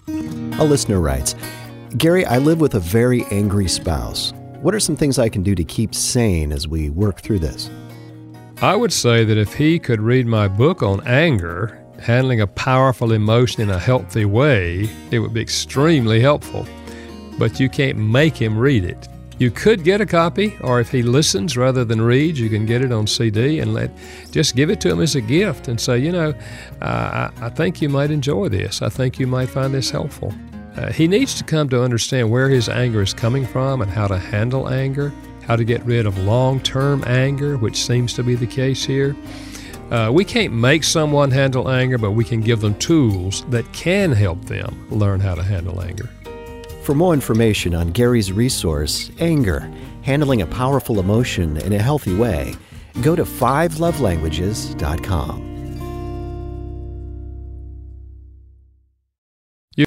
A listener writes, Gary, I live with a very angry spouse. What are some things I can do to keep sane as we work through this? I would say that if he could read my book on anger, handling a powerful emotion in a healthy way, it would be extremely helpful. But you can't make him read it. You could get a copy, or if he listens rather than reads, you can get it on CD and just give it to him as a gift and say, I think you might enjoy this. I think you might find this helpful. He needs to come to understand where his anger is coming from and how to handle anger, how to get rid of long-term anger, which seems to be the case here. We can't make someone handle anger, but we can give them tools that can help them learn how to handle anger. For more information on Gary's resource, Anger, Handling a Powerful Emotion in a Healthy Way, go to 5lovelanguages.com.